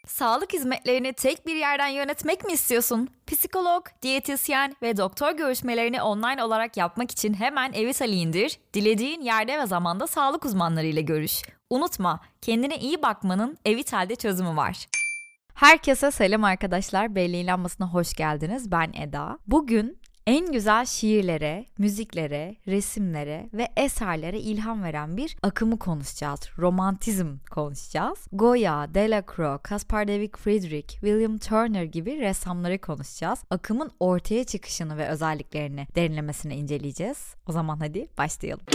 Sağlık hizmetlerini tek bir yerden yönetmek mi istiyorsun? Psikolog, diyetisyen ve doktor görüşmelerini online olarak yapmak için hemen Evitali indir, dilediğin yerde ve zamanda sağlık uzmanlarıyla görüş. Unutma, kendine iyi bakmanın Evital'de çözümü var. Herkese selam arkadaşlar, Belli İlanması'na hoş geldiniz. Ben Eda. Bugün en güzel şiirlere, müziklere, resimlere ve eserlere ilham veren bir akımı konuşacağız. Romantizm konuşacağız. Goya, Delacroix, Caspar David Friedrich, William Turner gibi ressamları konuşacağız. Akımın ortaya çıkışını ve özelliklerini derinlemesine inceleyeceğiz. O zaman hadi başlayalım.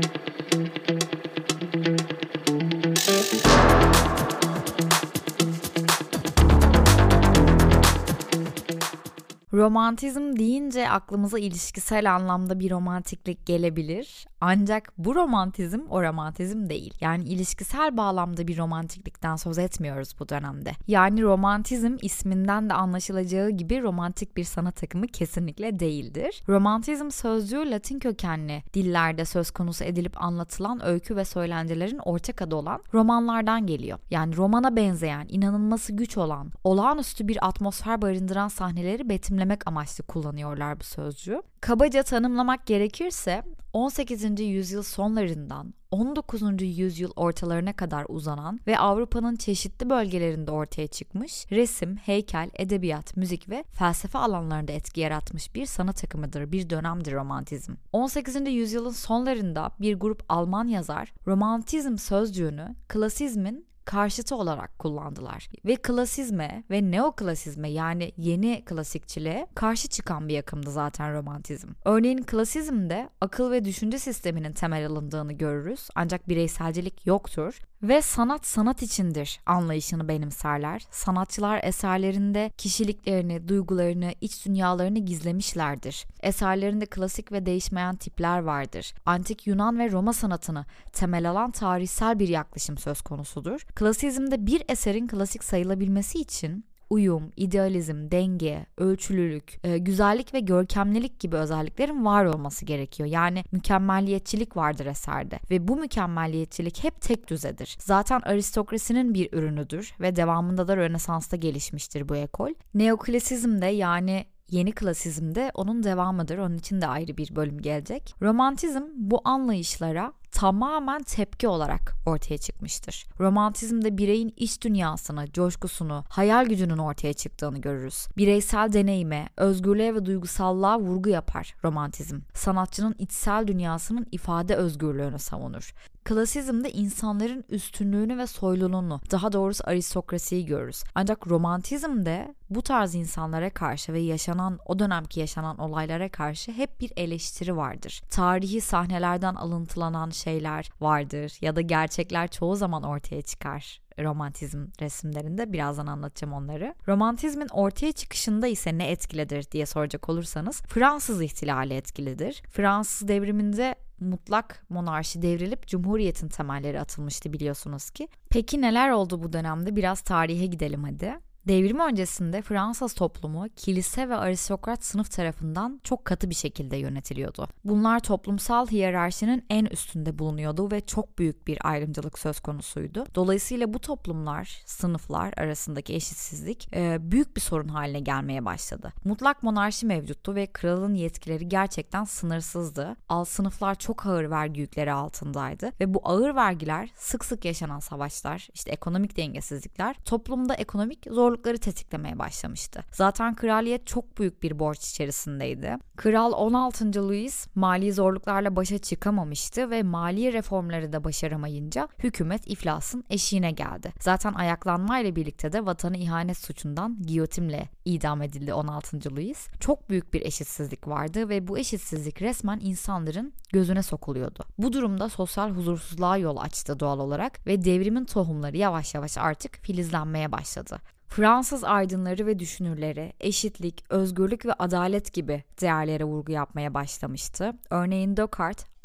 Romantizm deyince aklımıza ilişkisel anlamda bir romantiklik gelebilir. Ancak bu romantizm o romantizm değil. Yani ilişkisel bağlamda bir romantiklikten söz etmiyoruz bu dönemde. Yani romantizm isminden de anlaşılacağı gibi romantik bir sanat akımı kesinlikle değildir. Romantizm sözcüğü Latin kökenli dillerde söz konusu edilip anlatılan öykü ve söylencelerin ortak adı olan romanlardan geliyor. Yani romana benzeyen, inanılması güç olan, olağanüstü bir atmosfer barındıran sahneleri betimlemek amaçlı kullanıyorlar bu sözcüğü. Kabaca tanımlamak gerekirse 18. yüzyıl sonlarından 19. yüzyıl ortalarına kadar uzanan ve Avrupa'nın çeşitli bölgelerinde ortaya çıkmış, resim, heykel, edebiyat, müzik ve felsefe alanlarında etki yaratmış bir sanat akımıdır, bir dönemdir romantizm. 18. yüzyılın sonlarında bir grup Alman yazar, romantizm sözcüğünü klasizmin karşıtı olarak kullandılar. Ve klasizme ve neoklasizme yani yeni klasikçiliğe karşı çıkan bir akımdı zaten romantizm. Örneğin klasizmde akıl ve düşünce sisteminin temel alındığını görürüz ancak bireyselcilik yoktur. Ve sanat içindir anlayışını benimserler. Sanatçılar eserlerinde kişiliklerini, duygularını, iç dünyalarını gizlemişlerdir. Eserlerinde klasik ve değişmeyen tipler vardır. Antik Yunan ve Roma sanatını temel alan tarihsel bir yaklaşım söz konusudur. Klasizmde bir eserin klasik sayılabilmesi için uyum, idealizm, denge, ölçülülük, güzellik ve görkemlilik gibi özelliklerin var olması gerekiyor. Yani mükemmelliyetçilik vardır eserde ve bu mükemmelliyetçilik hep tek düzedir. Zaten aristokrasinin bir ürünüdür ve devamında da Rönesans'ta gelişmiştir bu ekol. Neoklasizmde yani yeni klasizmde onun devamıdır. Onun için de ayrı bir bölüm gelecek. Romantizm bu anlayışlara tamamen tepki olarak ortaya çıkmıştır. Romantizmde bireyin iç dünyasını, coşkusunu, hayal gücünün ortaya çıktığını görürüz. Bireysel deneyime, özgürlüğe ve duygusallığa vurgu yapar romantizm. Sanatçının içsel dünyasının ifade özgürlüğünü savunur. Klasizmde insanların üstünlüğünü ve soyluluğunu, daha doğrusu aristokrasiyi görürüz. Ancak romantizmde bu tarz insanlara karşı ve o dönemki yaşanan olaylara karşı hep bir eleştiri vardır. Tarihi sahnelerden alıntılanan şeyler vardır ya da gerçekler çoğu zaman ortaya çıkar. Romantizm resimlerinde birazdan anlatacağım onları. Romantizmin ortaya çıkışında ise ne etkilidir diye soracak olursanız Fransız ihtilali etkilidir. Fransız devriminde mutlak monarşi devrilip cumhuriyetin temelleri atılmıştı biliyorsunuz ki. Peki neler oldu bu dönemde? Biraz tarihe gidelim hadi. Devrim öncesinde Fransız toplumu kilise ve aristokrat sınıf tarafından çok katı bir şekilde yönetiliyordu. Bunlar toplumsal hiyerarşinin en üstünde bulunuyordu ve çok büyük bir ayrımcılık söz konusuydu. Dolayısıyla bu toplumlar, sınıflar arasındaki eşitsizlik büyük bir sorun haline gelmeye başladı. Mutlak monarşi mevcuttu ve kralın yetkileri gerçekten sınırsızdı. Alt sınıflar çok ağır vergi yükleri altındaydı ve bu ağır vergiler, sık sık yaşanan savaşlar, ekonomik dengesizlikler toplumda ekonomik zorlukları tetiklemeye başlamıştı. Zaten kraliyet çok büyük bir borç içerisindeydi. Kral 16. Louis mali zorluklarla başa çıkamamıştı ve mali reformları da başaramayınca hükümet iflasın eşiğine geldi. Zaten ayaklanmayla birlikte de vatanı ihanet suçundan giyotinle idam edildi 16. Louis. Çok büyük bir eşitsizlik vardı ve bu eşitsizlik resmen insanların gözüne sokuluyordu. Bu durumda sosyal huzursuzluğa yol açtı doğal olarak ve devrimin tohumları yavaş yavaş artık filizlenmeye başladı. Fransız aydınları ve düşünürleri eşitlik, özgürlük ve adalet gibi değerlere vurgu yapmaya başlamıştı. Örneğin Descartes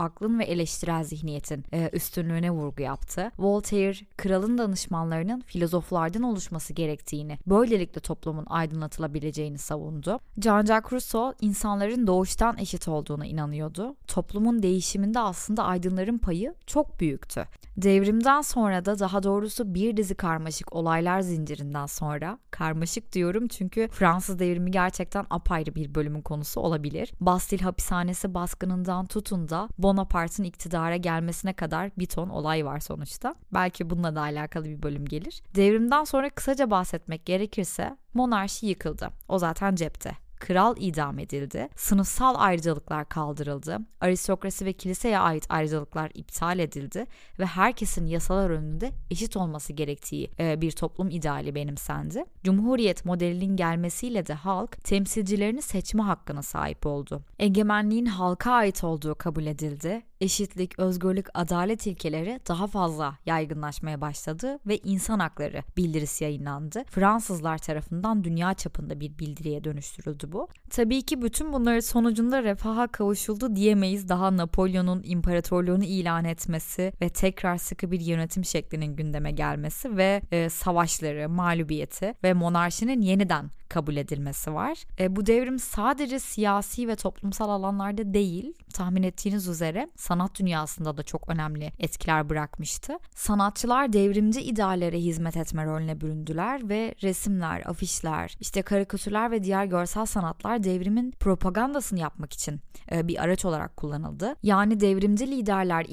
aklın ve eleştirel zihniyetin üstünlüğüne vurgu yaptı. Voltaire, kralın danışmanlarının filozoflardan oluşması gerektiğini, böylelikle toplumun aydınlatılabileceğini savundu. Jean-Jacques Rousseau, insanların doğuştan eşit olduğuna inanıyordu. Toplumun değişiminde aslında aydınların payı çok büyüktü. Devrimden sonra da, daha doğrusu bir dizi karmaşık olaylar zincirinden sonra, karmaşık diyorum çünkü Fransız devrimi gerçekten apayrı bir bölümün konusu olabilir. Bastille hapishanesi baskınından tutun da Bonaparte'ın iktidara gelmesine kadar bir ton olay var sonuçta. Belki bununla da alakalı bir bölüm gelir. Devrimden sonra kısaca bahsetmek gerekirse monarşi yıkıldı. O zaten cepte. Kral idam edildi, sınıfsal ayrıcalıklar kaldırıldı, aristokrasi ve kiliseye ait ayrıcalıklar iptal edildi ve herkesin yasalar önünde eşit olması gerektiği bir toplum ideali benimsendi. Cumhuriyet modelinin gelmesiyle de halk temsilcilerini seçme hakkına sahip oldu. Egemenliğin halka ait olduğu kabul edildi. Eşitlik, özgürlük, adalet ilkeleri daha fazla yaygınlaşmaya başladı ve insan hakları bildirisi yayınlandı. Fransızlar tarafından dünya çapında bir bildiriye dönüştürüldü bu. Tabii ki bütün bunların sonucunda refaha kavuşuldu diyemeyiz. Daha Napolyon'un imparatorluğunu ilan etmesi ve tekrar sıkı bir yönetim şeklinin gündeme gelmesi ve savaşları, mağlubiyeti ve monarşinin yeniden kabul edilmesi var. Bu devrim sadece siyasi ve toplumsal alanlarda değil, tahmin ettiğiniz üzere sanat dünyasında da çok önemli etkiler bırakmıştı. Sanatçılar devrimci ideallere hizmet etme rolüne büründüler ve resimler, afişler, karikatürler ve diğer görsel sanatlar devrimin propagandasını yapmak için bir araç olarak kullanıldı. Yani devrimci liderler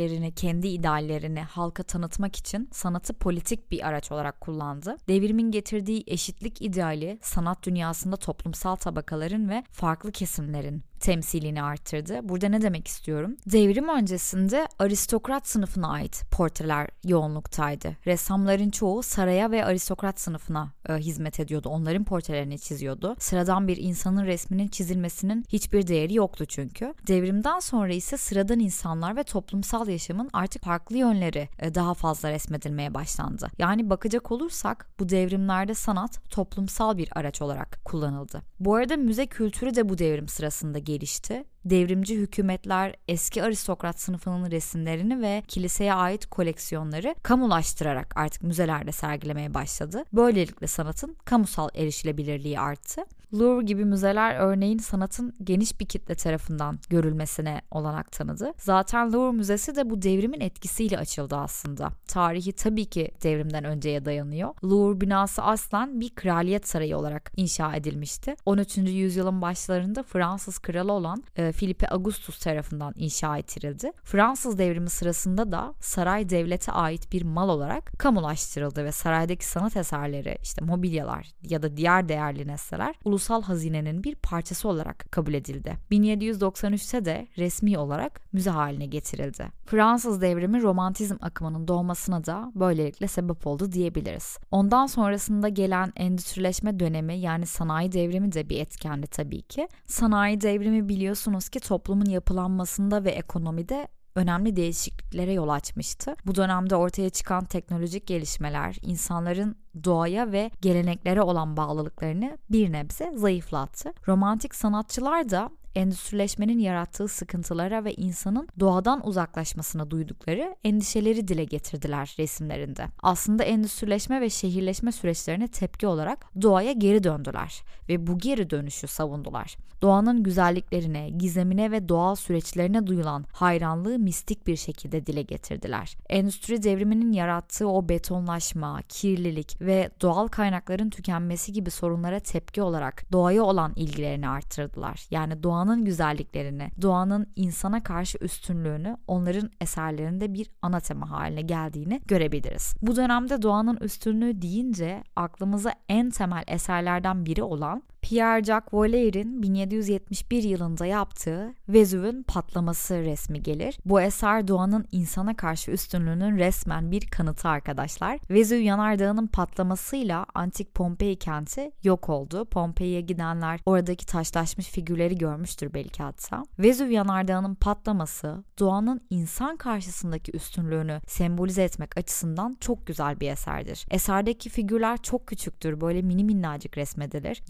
kendi ideallerini halka tanıtmak için sanatı politik bir araç olarak kullandı. Devrimin getirdiği eşitlik ideali sanat dünyasında toplumsal tabakaların ve farklı kesimlerin temsilini arttırdı. Burada ne demek istiyorum? Devrim öncesinde aristokrat sınıfına ait portreler yoğunluktaydı. Ressamların çoğu saraya ve aristokrat sınıfına hizmet ediyordu. Onların portrelerini çiziyordu. Sıradan bir insanın resminin çizilmesinin hiçbir değeri yoktu çünkü. Devrimden sonra ise sıradan insanlar ve toplumsal yaşamın artık farklı yönleri daha fazla resmedilmeye başlandı. Yani bakacak olursak bu devrimlerde sanat toplumsal bir araç olarak kullanıldı. Bu arada müze kültürü de bu devrim sırasında gelişti. Devrimci hükümetler eski aristokrat sınıfının resimlerini ve kiliseye ait koleksiyonları kamulaştırarak artık müzelerde sergilemeye başladı. Böylelikle sanatın kamusal erişilebilirliği arttı. Louvre gibi müzeler örneğin sanatın geniş bir kitle tarafından görülmesine olanak tanıdı. Zaten Louvre Müzesi de bu devrimin etkisiyle açıldı aslında. Tarihi tabii ki devrimden önceye dayanıyor. Louvre binası aslen bir kraliyet sarayı olarak inşa edilmişti. 13. yüzyılın başlarında Fransız kralı olan Philippe Augustus tarafından inşa ettirildi. Fransız devrimi sırasında da saray devlete ait bir mal olarak kamulaştırıldı ve saraydaki sanat eserleri, mobilyalar ya da diğer değerli nesneler ulusal hazinenin bir parçası olarak kabul edildi. 1793'te de resmi olarak müze haline getirildi. Fransız devrimi romantizm akımının doğmasına da böylelikle sebep oldu diyebiliriz. Ondan sonrasında gelen endüstrileşme dönemi, yani sanayi devrimi de bir etkendi tabii ki. Sanayi devrimi biliyorsunuz ki toplumun yapılanmasında ve ekonomide önemli değişikliklere yol açmıştı. Bu dönemde ortaya çıkan teknolojik gelişmeler insanların doğaya ve geleneklere olan bağlılıklarını bir nebze zayıflattı. Romantik sanatçılar da endüstrileşmenin yarattığı sıkıntılara ve insanın doğadan uzaklaşmasına duydukları endişeleri dile getirdiler resimlerinde. Aslında endüstrileşme ve şehirleşme süreçlerine tepki olarak doğaya geri döndüler ve bu geri dönüşü savundular. Doğanın güzelliklerine, gizemine ve doğal süreçlerine duyulan hayranlığı mistik bir şekilde dile getirdiler. Endüstri devriminin yarattığı o betonlaşma, kirlilik ve doğal kaynakların tükenmesi gibi sorunlara tepki olarak doğaya olan ilgilerini arttırdılar. Yani doğanın güzelliklerini, doğanın insana karşı üstünlüğünü onların eserlerinde bir ana tema haline geldiğini görebiliriz. Bu dönemde doğanın üstünlüğü deyince aklımıza en temel eserlerden biri olan Pierre-Jacques Valaire'in 1771 yılında yaptığı Vezüv'ün patlaması resmi gelir. Bu eser doğanın insana karşı üstünlüğünün resmen bir kanıtı arkadaşlar. Vezüv yanardağının patlamasıyla antik Pompei kenti yok oldu. Pompei'ye gidenler oradaki taşlaşmış figürleri görmüştür belki hatta. Vezüv yanardağının patlaması doğanın insan karşısındaki üstünlüğünü sembolize etmek açısından çok güzel bir eserdir. Eserdeki figürler çok küçüktür, böyle mini minnacık resmedilir. Doğanın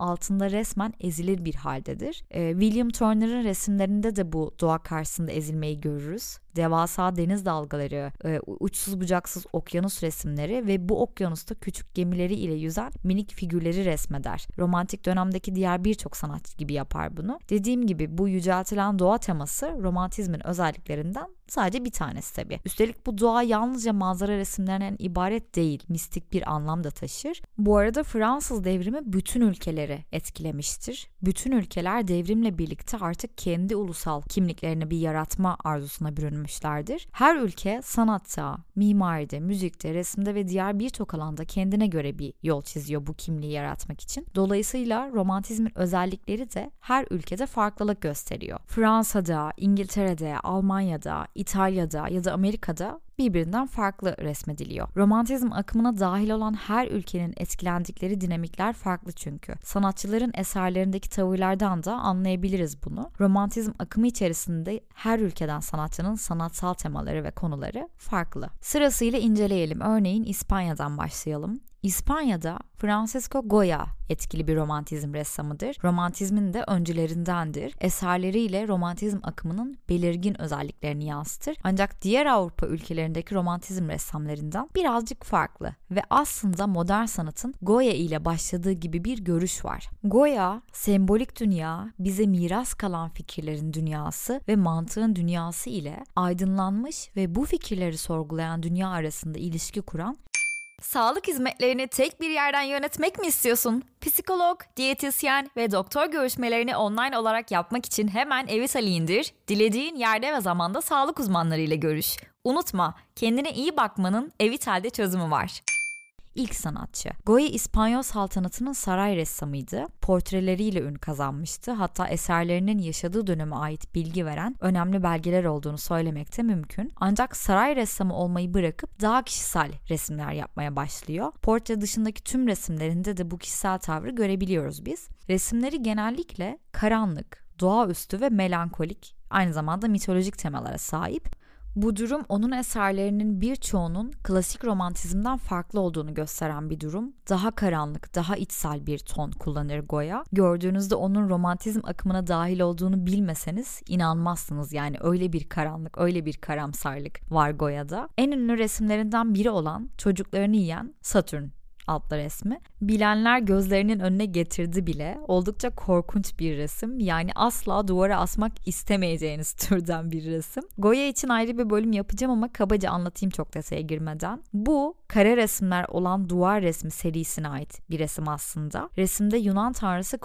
altında resmen ezilir bir haldedir. William Turner'ın resimlerinde de bu doğa karşısında ezilmeyi görürüz. Devasa deniz dalgaları, uçsuz bucaksız okyanus resimleri ve bu okyanusta küçük gemileri ile yüzen minik figürleri resmeder. Romantik dönemdeki diğer birçok sanatçı gibi yapar bunu. Dediğim gibi bu yüceltilen doğa teması romantizmin özelliklerinden sadece bir tanesi tabii. Üstelik bu doğa yalnızca manzara resimlerinden ibaret değil, mistik bir anlam da taşır. Bu arada Fransız devrimi bütün ülkeleri etkilemiştir. Bütün ülkeler devrimle birlikte artık kendi ulusal kimliklerini bir yaratma arzusuna bürünmüşlerdir. Her ülke sanatta, mimaride, müzikte, resimde ve diğer birçok alanda kendine göre bir yol çiziyor bu kimliği yaratmak için. Dolayısıyla romantizmin özellikleri de her ülkede farklılık gösteriyor. Fransa'da, İngiltere'de, Almanya'da, İtalya'da ya da Amerika'da birbirinden farklı resmediliyor. Romantizm akımına dahil olan her ülkenin etkilendikleri dinamikler farklı çünkü. Sanatçıların eserlerindeki tavırlardan da anlayabiliriz bunu. Romantizm akımı içerisinde her ülkeden sanatçının sanatsal temaları ve konuları farklı. Sırasıyla inceleyelim. Örneğin İspanya'dan başlayalım. İspanya'da Francisco Goya etkili bir romantizm ressamıdır. Romantizmin de öncülerindendir. Eserleriyle romantizm akımının belirgin özelliklerini yansıtır. Ancak diğer Avrupa ülkelerindeki romantizm ressamlarından birazcık farklı ve aslında modern sanatın Goya ile başladığı gibi bir görüş var. Goya, sembolik dünya, bize miras kalan fikirlerin dünyası ve mantığın dünyası ile aydınlanmış ve bu fikirleri sorgulayan dünya arasında ilişki kuran. Sağlık hizmetlerini tek bir yerden yönetmek mi istiyorsun? Psikolog, diyetisyen ve doktor görüşmelerini online olarak yapmak için hemen Evitali indir. Dilediğin yerde ve zamanda sağlık uzmanlarıyla görüş. Unutma, kendine iyi bakmanın Evital'de çözümü var. İlk sanatçı. Goya İspanyol saltanatının saray ressamıydı. Portreleriyle ün kazanmıştı. Hatta eserlerinin yaşadığı döneme ait bilgi veren önemli belgeler olduğunu söylemek de mümkün. Ancak saray ressamı olmayı bırakıp daha kişisel resimler yapmaya başlıyor. Portre dışındaki tüm resimlerinde de bu kişisel tavrı görebiliyoruz biz. Resimleri genellikle karanlık, doğaüstü ve melankolik, aynı zamanda mitolojik temalara sahip. Bu durum onun eserlerinin birçoğunun klasik romantizmden farklı olduğunu gösteren bir durum. Daha karanlık, daha içsel bir ton kullanır Goya. Gördüğünüzde onun romantizm akımına dahil olduğunu bilmeseniz inanmazsınız. Yani öyle bir karanlık, öyle bir karamsarlık var Goya'da. En ünlü resimlerinden biri olan çocuklarını yiyen Satürn adlı resmi. Bilenler gözlerinin önüne getirdi bile. Oldukça korkunç bir resim. Yani asla duvara asmak istemeyeceğiniz türden bir resim. Goya için ayrı bir bölüm yapacağım ama kabaca anlatayım çok detaya girmeden. Bu kare resimler olan duvar resmi serisine ait bir resim aslında. Resimde Yunan tanrısı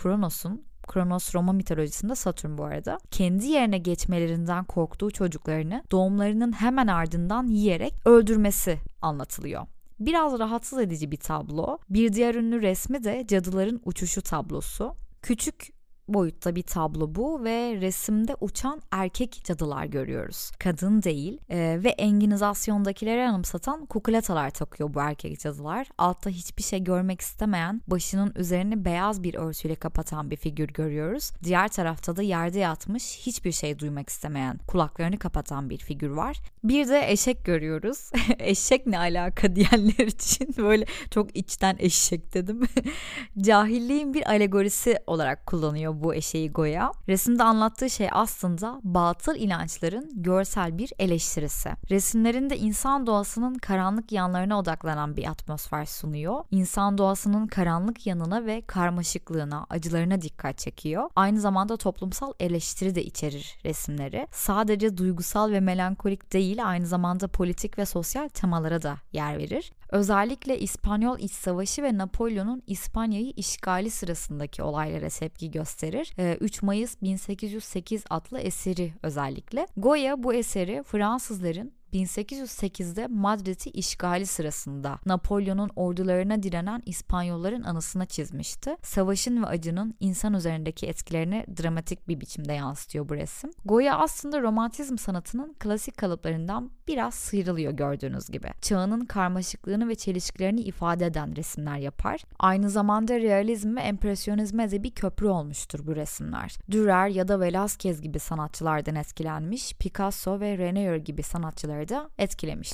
Kronos Roma mitolojisinde Satürn bu arada, kendi yerine geçmelerinden korktuğu çocuklarını doğumlarının hemen ardından yiyerek öldürmesi anlatılıyor. Biraz rahatsız edici bir tablo. Bir diğer ünlü resmi de Cadıların Uçuşu tablosu. Küçük boyutta bir tablo bu ve resimde uçan erkek cadılar görüyoruz. Kadın değil ve enginizasyondakileri anımsatan kukuletalar takıyor bu erkek cadılar. Altta hiçbir şey görmek istemeyen, başının üzerini beyaz bir örtüyle kapatan bir figür görüyoruz. Diğer tarafta da yerde yatmış, hiçbir şey duymak istemeyen, kulaklarını kapatan bir figür var. Bir de eşek görüyoruz. Eşek ne alaka diyenler için böyle çok içten eşek dedim. Cahilliğin bir alegorisi olarak kullanıyor bu eşeği Goya. Resimde anlattığı şey aslında batıl inançların görsel bir eleştirisi. Resimlerinde insan doğasının karanlık yanlarına odaklanan bir atmosfer sunuyor. İnsan doğasının karanlık yanına ve karmaşıklığına, acılarına dikkat çekiyor. Aynı zamanda toplumsal eleştiri de içerir resimleri. Sadece duygusal ve melankolik değil, aynı zamanda politik ve sosyal temalara da yer verir. Özellikle İspanyol İç Savaşı ve Napolyon'un İspanya'yı işgali sırasındaki olaylara tepki gösterir. 3 Mayıs 1808 adlı eseri özellikle. Goya bu eseri Fransızların 1808'de Madrid'i işgali sırasında Napolyon'un ordularına direnen İspanyolların anısına çizmişti. Savaşın ve acının insan üzerindeki etkilerini dramatik bir biçimde yansıtıyor bu resim. Goya aslında romantizm sanatının klasik kalıplarından biraz sıyrılıyor gördüğünüz gibi. Çağının karmaşıklığını ve çelişkilerini ifade eden resimler yapar. Aynı zamanda realizm ve empresyonizme de bir köprü olmuştur bu resimler. Dürer ya da Velázquez gibi sanatçılardan etkilenmiş, Picasso ve Renoir gibi sanatçılar da etkilemiştir.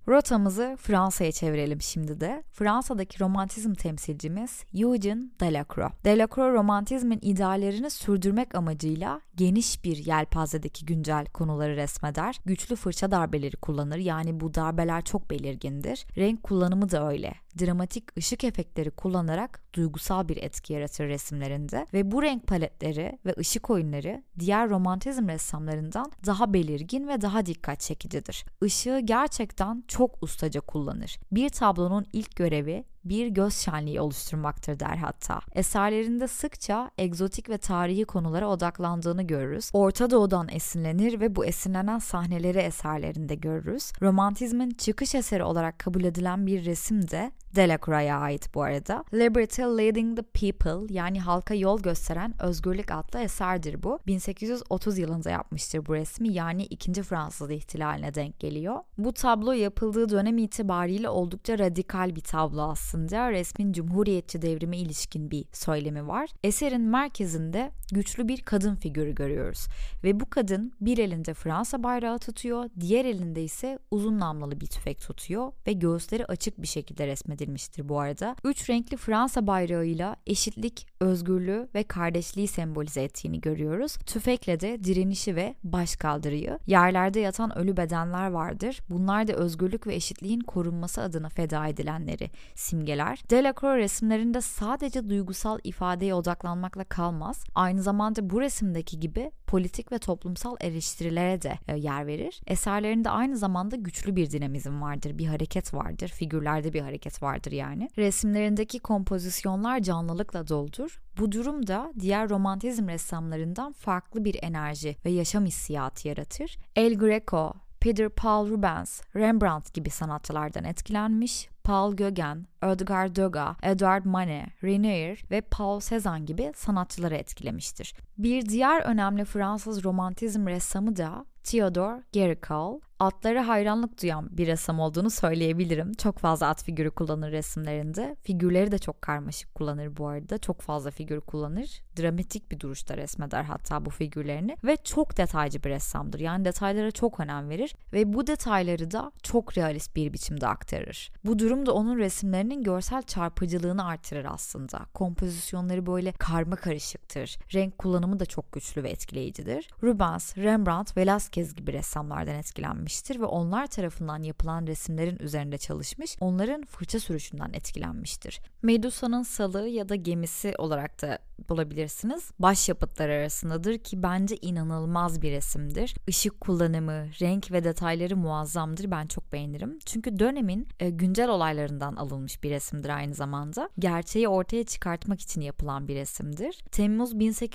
Rotamızı Fransa'ya çevirelim şimdi de. Fransa'daki romantizm temsilcimiz Eugène Delacroix. Delacroix romantizmin ideallerini sürdürmek amacıyla geniş bir yelpazedeki güncel konuları resmeder. Güçlü fırça darbeleri kullanır, yani bu darbeler çok belirgindir. Renk kullanımı da öyle. Dramatik ışık efektleri kullanarak duygusal bir etki yaratır resimlerinde ve bu renk paletleri ve ışık oyunları diğer romantizm ressamlarından daha belirgin ve daha dikkat çekicidir. Işığı gerçekten çok ustaca kullanır. Bir tablonun ilk görevi bir göz şenliği oluşturmaktır der hatta. Eserlerinde sıkça egzotik ve tarihi konulara odaklandığını görürüz. Orta Doğu'dan esinlenir ve bu esinlenen sahneleri eserlerinde görürüz. Romantizmin çıkış eseri olarak kabul edilen bir resim de Delacroix'a ait bu arada. Liberty Leading the People, yani halka yol gösteren özgürlük adlı eserdir bu. 1830 yılında yapmıştır bu resmi, yani 2. Fransız ihtilaline denk geliyor. Bu tablo yapıldığı dönem itibariyle oldukça radikal bir tablo aslında. Resmin Cumhuriyetçi devrime ilişkin bir söylemi var. Eserin merkezinde güçlü bir kadın figürü görüyoruz ve bu kadın bir elinde Fransa bayrağı tutuyor, diğer elinde ise uzun namlulu bir tüfek tutuyor ve göğüsleri açık bir şekilde resmedilmiştir bu arada. 3 renkli Fransa bayrağıyla eşitlik, özgürlüğü ve kardeşliği sembolize ettiğini görüyoruz. Tüfekle de direnişi ve başkaldırıyı. Yerlerde yatan ölü bedenler vardır. Bunlar da özgürlük ve eşitliğin korunması adına feda edilenleri simgeler. Delacroix resimlerinde sadece duygusal ifadeye odaklanmakla kalmaz. Aynı zamanda bu resimdeki gibi politik ve toplumsal eleştirilere de yer verir. Eserlerinde aynı zamanda güçlü bir dinamizm vardır, bir hareket vardır, figürlerde bir hareket vardır yani. Resimlerindeki kompozisyonlar canlılıkla doludur. Bu durum da diğer romantizm ressamlarından farklı bir enerji ve yaşam hissiyatı yaratır. El Greco, Peter Paul Rubens, Rembrandt gibi sanatçılardan etkilenmiş, Paul Gauguin, Edgar Degas, Edouard Manet, Renoir ve Paul Cézanne gibi sanatçıları etkilemiştir. Bir diğer önemli Fransız romantizm ressamı da Theodore Géricault. Atlara hayranlık duyan bir ressam olduğunu söyleyebilirim. Çok fazla at figürü kullanır resimlerinde. Figürleri de çok karmaşık kullanır bu arada. Çok fazla figür kullanır. Dramatik bir duruşta resmeder hatta bu figürlerini. Ve çok detaycı bir ressamdır. Yani detaylara çok önem verir. Ve bu detayları da çok realist bir biçimde aktarır. Bu durum da onun resimlerinin görsel çarpıcılığını artırır aslında. Kompozisyonları böyle karma karışıktır. Renk kullanımı da çok güçlü ve etkileyicidir. Rubens, Rembrandt, Velázquez gibi ressamlardan etkilenmiştir ve onlar tarafından yapılan resimlerin üzerinde çalışmış, onların fırça sürüşünden etkilenmiştir. Medusa'nın salı ya da gemisi olarak da bulabilirsiniz. Başyapıtlar arasındadır ki bence inanılmaz bir resimdir. Işık kullanımı, renk ve detayları muazzamdır. Ben çok beğenirim. Çünkü dönemin güncel olaylarından alınmış bir resimdir aynı zamanda. Gerçeği ortaya çıkartmak için yapılan bir resimdir. Temmuz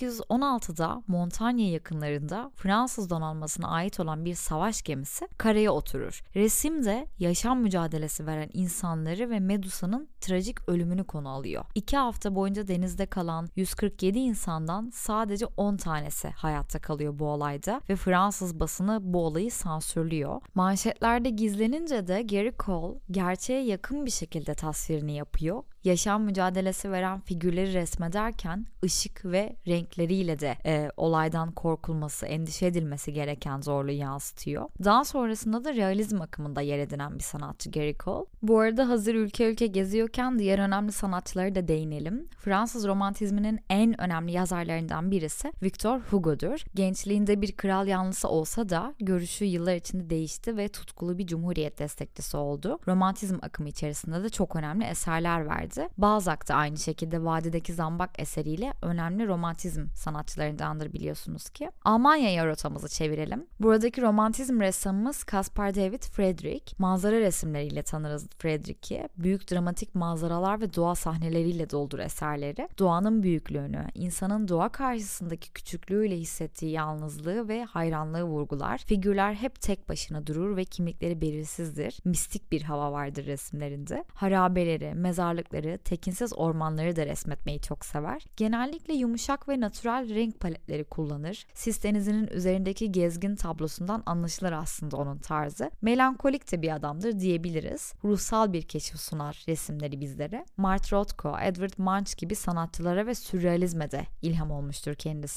1816'da Montanya yakınlarında Fransız donanmasına ait olan bir savaş gemisi karaya oturur. Resimde yaşam mücadelesi veren insanları ve Medusa'nın trajik ölümünü konu alıyor. 2 hafta boyunca denizde kalan 147 insandan sadece 10 tanesi hayatta kalıyor bu olayda ve Fransız basını bu olayı sansürlüyor. Manşetlerde gizlenince de Géricault gerçeğe yakın bir şekilde tasvirini yapıyor. Yaşam mücadelesi veren figürleri resmederken ışık ve renkleriyle de olaydan korkulması, endişe edilmesi gereken zorluğu yansıtıyor. Daha sonrasında da realizm akımında yer edinen bir sanatçı Géricault. Bu arada hazır ülke ülke geziyorken diğer önemli sanatçılara da değinelim. Fransız romantizminin en önemli yazarlarından birisi Victor Hugo'dur. Gençliğinde bir kral yanlısı olsa da görüşü yıllar içinde değişti ve tutkulu bir cumhuriyet destekçisi oldu. Romantizm akımı içerisinde de çok önemli eserler verdi. Balzac da aynı şekilde Vadideki Zambak eseriyle önemli romantizm sanatçılarındandır biliyorsunuz ki. Almanya'ya rotamızı çevirelim. Buradaki romantizm ressamımız Caspar David Friedrich. Manzara resimleriyle tanırız Friedrich'i. Büyük dramatik manzaralar ve doğa sahneleriyle doldur eserleri. Doğanın büyüklüğünü, insanın doğa karşısındaki küçüklüğüyle hissettiği yalnızlığı ve hayranlığı vurgular. Figürler hep tek başına durur ve kimlikleri belirsizdir. Mistik bir hava vardır resimlerinde. Harabeleri, mezarlıkları, tekinsiz ormanları da resmetmeyi çok sever. Genellikle yumuşak ve natürel renk paletleri kullanır. Sis denizinin üzerindeki gezgin tablosundan anlaşılır aslında onun tarzı. Melankolik de bir adamdır diyebiliriz. Ruhsal bir keşif sunar resimleri bizlere. Marthe Rothko, Edvard Munch gibi sanatçılara ve sürrealizme de ilham olmuştur kendisi.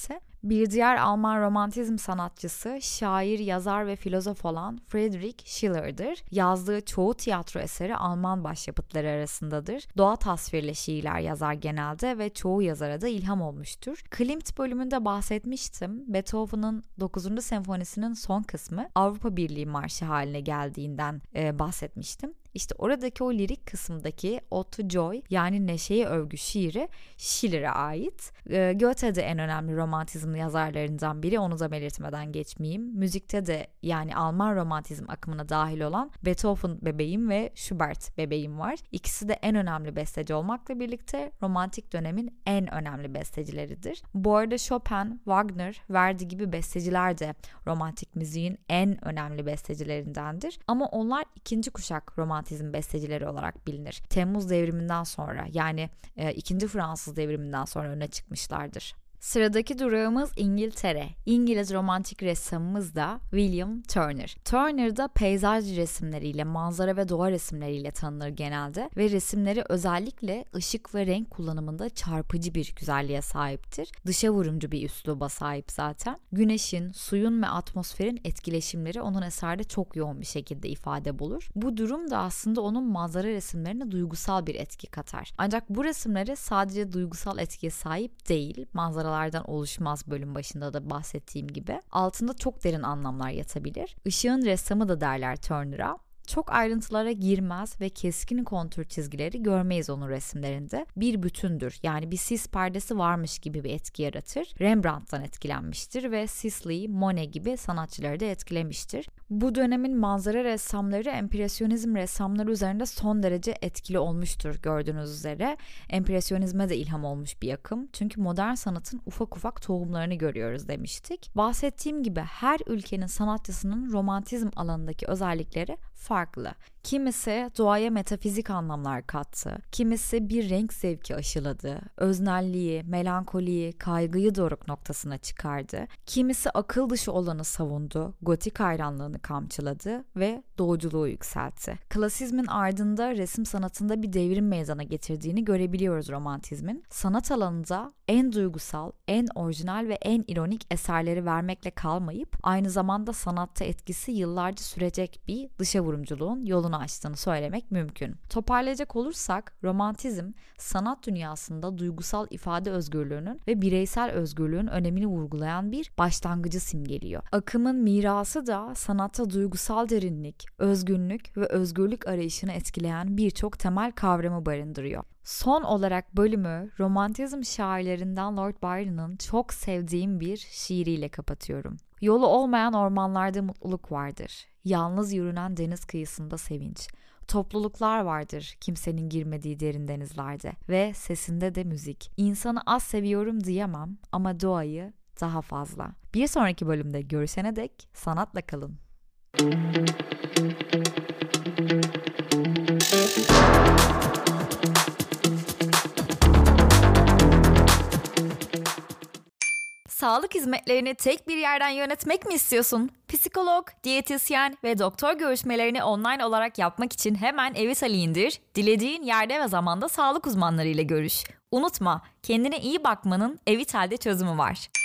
Bir diğer Alman romantizm sanatçısı, şair, yazar ve filozof olan Friedrich Schiller'dır. Yazdığı çoğu tiyatro eseri Alman başyapıtları arasındadır. Doğa tasvirli şiirler yazar genelde ve çoğu yazara da ilham olmuştur. Klimt bölümünde bahsetmiştim. Beethoven'ın 9. senfonisinin son kısmı Avrupa Birliği Marşı haline geldiğinden bahsetmiştim. İşte oradaki o lirik kısımdaki Ode to Joy yani neşeye övgü şiiri Schiller'e ait. Goethe de en önemli romantizm yazarlarından biri, onu da belirtmeden geçmeyeyim. Müzikte de yani Alman romantizm akımına dahil olan Beethoven bebeğim ve Schubert bebeğim var. İkisi de en önemli besteci olmakla birlikte romantik dönemin en önemli bestecileridir. Bu arada Chopin, Wagner, Verdi gibi besteciler de romantik müziğin en önemli bestecilerindendir. Ama onlar ikinci kuşak romantizm bestecileri olarak bilinir. Temmuz devriminden sonra yani 2. Fransız devriminden sonra öne çıkmışlardır. Sıradaki durağımız İngiltere. İngiliz romantik ressamımız da William Turner. Turner da peyzaj resimleriyle, manzara ve doğa resimleriyle tanınır genelde ve resimleri özellikle ışık ve renk kullanımında çarpıcı bir güzelliğe sahiptir. Dışa vurumcu bir üsluba sahip zaten. Güneşin, suyun ve atmosferin etkileşimleri onun eserde çok yoğun bir şekilde ifade bulur. Bu durum da aslında onun manzara resimlerine duygusal bir etki katar. Ancak bu resimleri sadece duygusal etkiye sahip değil, manzaralardan oluşmaz bölüm başında da bahsettiğim gibi. Altında çok derin anlamlar yatabilir. Işığın ressamı da derler Turner'a. Çok ayrıntılara girmez ve keskin kontur çizgileri görmeyiz onun resimlerinde. Bir bütündür. Yani bir sis perdesi varmış gibi bir etki yaratır. Rembrandt'tan etkilenmiştir ve Sisley, Monet gibi sanatçıları da etkilemiştir. Bu dönemin manzara ressamları empresyonizm ressamları üzerinde son derece etkili olmuştur gördüğünüz üzere. Empresyonizme de ilham olmuş bir akım. Çünkü modern sanatın ufak ufak tohumlarını görüyoruz demiştik. Bahsettiğim gibi her ülkenin sanatçısının romantizm alanındaki özellikleri farklı. Kimisi doğaya metafizik anlamlar kattı, kimisi bir renk zevki aşıladı, öznelliği, melankoliyi, kaygıyı doruk noktasına çıkardı, kimisi akıl dışı olanı savundu, gotik hayranlığını kamçıladı ve doğuculuğu yükseltti. Klasizmin ardında resim sanatında bir devrim meydana getirdiğini görebiliyoruz romantizmin. Sanat alanında en duygusal, en orijinal ve en ironik eserleri vermekle kalmayıp aynı zamanda sanatta etkisi yıllarca sürecek bir dışa vurumculuğun yolunu açtığını söylemek mümkün. Toparlayacak olursak romantizm sanat dünyasında duygusal ifade özgürlüğünün ve bireysel özgürlüğün önemini vurgulayan bir başlangıcı simgeliyor. Akımın mirası da sanatta duygusal derinlik, özgünlük ve özgürlük arayışını etkileyen birçok temel kavramı barındırıyor. Son olarak bölümü romantizm şairlerinden Lord Byron'ın çok sevdiğim bir şiiriyle kapatıyorum. Yolu olmayan ormanlarda mutluluk vardır. Yalnız yürünen deniz kıyısında sevinç. Topluluklar vardır kimsenin girmediği derin denizlerde ve sesinde de müzik. İnsanı az seviyorum diyemem ama doğayı daha fazla. Bir sonraki bölümde görüşene dek sanatla kalın. Sağlık hizmetlerini tek bir yerden yönetmek mi istiyorsun? Psikolog, diyetisyen ve doktor görüşmelerini online olarak yapmak için hemen Evitali indir, dilediğin yerde ve zamanda sağlık uzmanlarıyla görüş. Unutma, kendine iyi bakmanın Evital'de çözümü var.